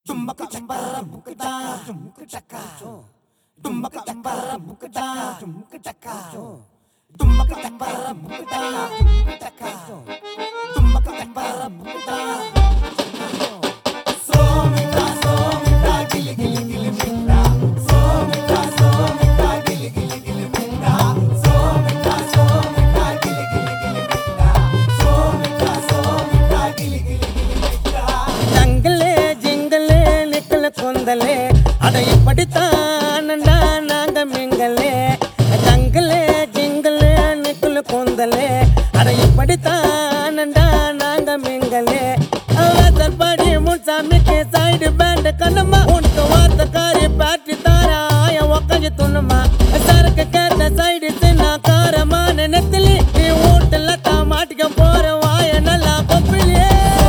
Tumbaka chambara mukata, mukataka. Tumbaka chambara mukata, mukataka. Tumbaka chambara mukata, mukataka. Tumbaka chambara mukata. Somita, gili gili gili minda. Somita, gili gili gili minda. Somita, gili gili gili minda. Somita, gili gili gili minda. ஜங்கலே ஜிங்கலே நிக்கல கொந்தலே அட இப்படித்தானண்டா நாங்க மிங்கலே ஜங்கலே ஜிங்கலே நிக்கல கொந்தலே அட இப்படித்தானண்டா நாங்க மிங்கலே அவசரப்படி முன்சாமிக்கு சைடு பேண்ட் கண்ணம்மா உனக்கு வார்த்தைக்காரி பேட்டரி தார ஆய ஒக்கஞ்சு துணுமா சரக்கு கேட்ட சைடு சின்ன காரமா நினைத்தலி நீ வீட்டுல தான் மாட்டிக்க போற வாய நல்லா கொப்பிலே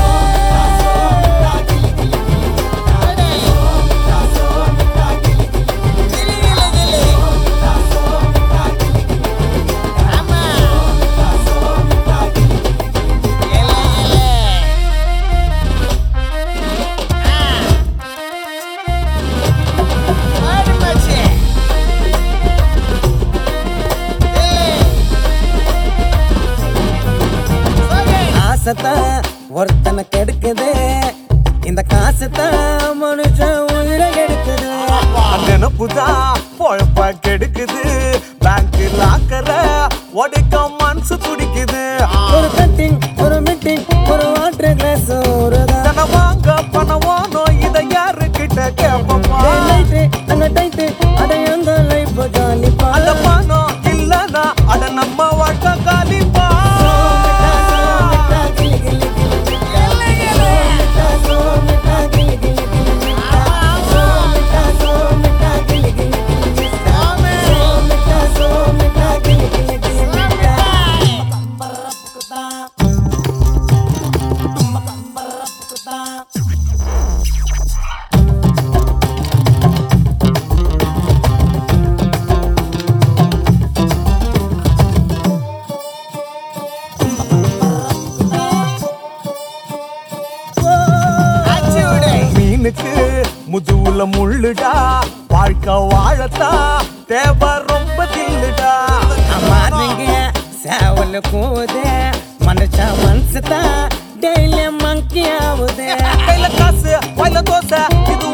காசத்தான் ஒருத்தனை கெடுக்குது இந்த காசத்தான் மனுஷன் உயிரை கெடுக்குது நினப்புதான் பொழப்ப கெடுக்குது பேங்க் லாக்கர உடைக்க மனசு துடிக்குது ஒரு கட்டிங் ஒரு மீட்டிங் ஒரு வாட்டர் கிளாஸ் ஒரு தன வாங்க பணவானோ இதை யாரு கிட்ட கேப்பமா லைட்டு அங்க டைட்டு அட எங்க லைஃப் ஜாலிப்பா அந்த பணம் இல்லனா அட நம்ம வாழ்க்கை காலிப்பா மீனுக்கு முதுவுல முள்ளுடா வாழ்க்கை வாழத்தா தேவை ரொம்ப தில்லுடா மாறுங்க சேவல கூதே மனுஷா மனசுதான் டெய்லி மங்கி ஆகுதே கையில காசு வாயில தோசை இது